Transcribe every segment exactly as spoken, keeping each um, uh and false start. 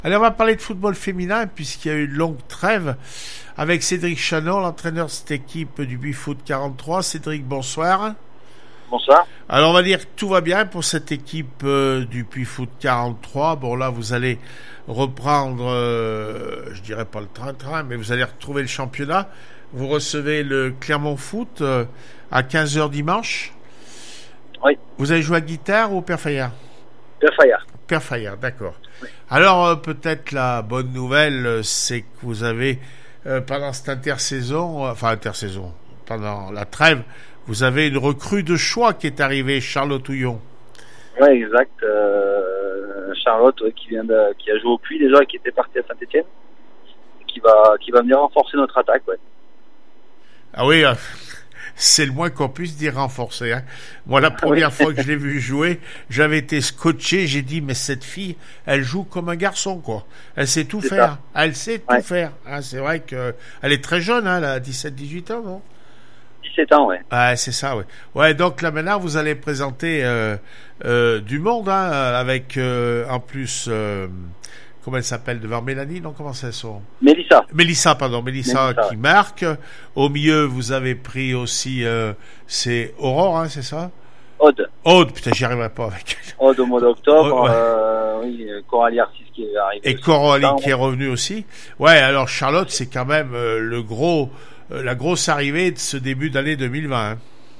Allez, on va parler de football féminin puisqu'il y a eu une longue trêve avec Cédric Chanon, l'entraîneur de cette équipe du Puy-Foot quarante-trois. Cédric, bonsoir. Bonsoir. Alors, on va dire que tout va bien pour cette équipe euh, du Puy-Foot quarante-trois. Bon, là, vous allez reprendre, euh, je dirais pas le train-train, mais vous allez retrouver le championnat. Vous recevez le Clermont Foot euh, à quinze heures dimanche. Oui. Vous avez joué à Guitare ou au Père Fayard? Père Fayard. Père Fayard, d'accord. Oui. Alors, euh, peut-être la bonne nouvelle, euh, c'est que vous avez, euh, pendant cette intersaison, euh, enfin intersaison, pendant la trêve, vous avez une recrue de choix qui est arrivée, Charlotte Houillon. Oui, exact. Euh, Charlotte, ouais, qui vient de, qui a joué au Puy déjà, qui était partie à Saint-Etienne, qui va, qui va venir renforcer notre attaque, ouais. Ah oui, euh, c'est le moins qu'on puisse dire renforcer. Hein. Moi, la première oui. fois que je l'ai vu jouer, j'avais été scotché. J'ai dit, mais cette fille, elle joue comme un garçon, quoi. Elle sait tout c'est faire. Ça. Elle sait ouais. tout faire. Hein, c'est vrai que elle est très jeune, hein, elle a dix-sept dix-huit ans, non? dix-sept ans, ouais. Ah, c'est ça, ouais. Ouais, donc là, maintenant, vous allez présenter euh, euh, du monde, hein, avec, euh, en plus... Euh, comment elle s'appelle devant Mélanie, non, comment c'est son Mélissa. Mélissa, pardon, Mélissa, Mélissa qui ouais. marque. Au milieu, vous avez pris aussi, euh, c'est Aurore, hein, c'est ça? Aude. Aude, putain, j'y arriverai pas avec elle. Aude au mois d'octobre, Aude, ouais. euh, oui, Coralie Arcis qui est arrivée. Et Coralie qui est revenue aussi. Ouais, alors Charlotte, c'est quand même euh, le gros, euh, la grosse arrivée de ce début d'année deux mille vingt. Hein.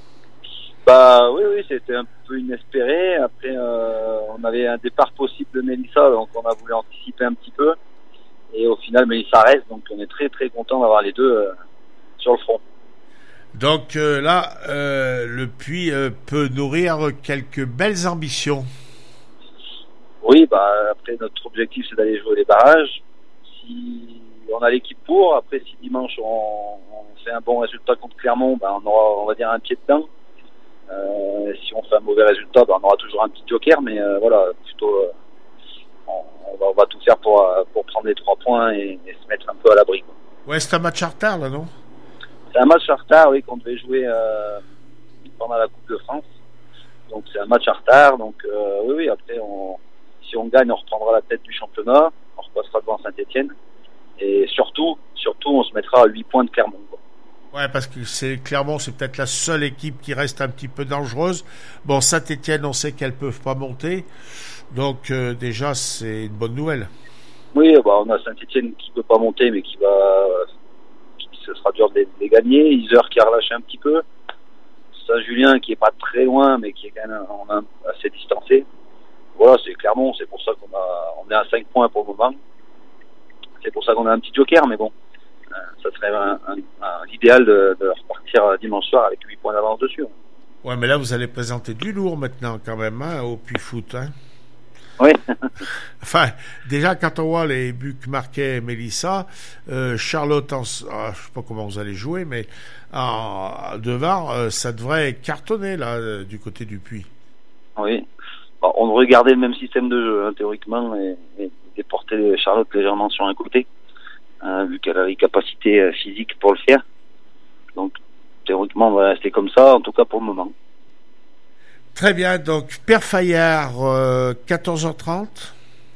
Bah oui, oui, c'était un peu inespéré. Après, euh, on avait un départ possible de Mélissa, donc on a voulu anticiper un petit peu. Et au final, Mélissa reste, donc on est très très content d'avoir les deux euh, sur le front. Donc euh, là, euh, le Puy euh, peut nourrir quelques belles ambitions. Oui, bah après notre objectif c'est d'aller jouer les barrages. Si on a l'équipe pour, après si dimanche on, on fait un bon résultat contre Clermont, bah on aura, on va dire, un pied dedans. Euh, si on fait un mauvais résultat, ben on aura toujours un petit joker, mais euh, voilà, plutôt euh, on, va, on va tout faire pour, euh, pour prendre les trois points et, et se mettre un peu à l'abri. Quoi. Ouais, c'est un match en retard, là, non? C'est un match en retard, oui, qu'on devait jouer euh, pendant la Coupe de France. Donc c'est un match en retard, donc euh, oui, oui, après, on, si on gagne, on reprendra la tête du championnat, on repassera devant Saint-Etienne, et surtout, surtout, on se mettra à huit points de Clermont, quoi. Ouais, parce que c'est Clermont, c'est peut-être la seule équipe qui reste un petit peu dangereuse. Bon, Saint-Etienne, on sait qu'elles peuvent pas monter, donc euh, déjà c'est une bonne nouvelle. Oui, bah on a Saint-Etienne qui peut pas monter, mais qui va, qui, ce sera dur de les, de les gagner. Isère qui a relâché un petit peu. Saint-Julien qui est pas très loin, mais qui est quand même on a assez distancé. Voilà, c'est Clermont, c'est pour ça qu'on a, on est à cinq points pour le moment. C'est pour ça qu'on a un petit joker, mais bon. Ça serait un, un, un, l'idéal de, de repartir dimanche soir avec huit points d'avance dessus. Ouais, mais là, vous allez présenter du lourd maintenant, quand même, hein, au Puy-Foot. Hein. Oui. Enfin, déjà, quand on voit les buts que marquait Mélissa, euh, Charlotte, en, ah, je sais pas comment vous allez jouer, mais en devant, euh, ça devrait cartonner, là, euh, du côté du Puy. Oui. Bon, on regardait le même système de jeu, hein, théoriquement, et, et déporter Charlotte légèrement sur un côté. Hein, vu qu'elle a les capacités euh, physiques pour le faire. Donc, théoriquement, on va rester comme ça, en tout cas pour le moment. Très bien, donc Père Fayard, euh, quatorze heures trente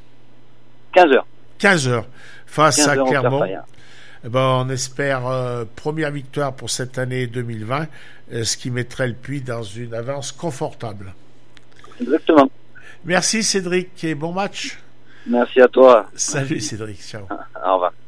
quinze heures. quinze heures, face quinze à heures Clermont. Eh ben, on espère euh, première victoire pour cette année deux mille vingt, euh, ce qui mettrait le Puy dans une avance confortable. Exactement. Merci Cédric et bon match. Merci à toi. Salut Merci. Cédric, ciao. Au revoir.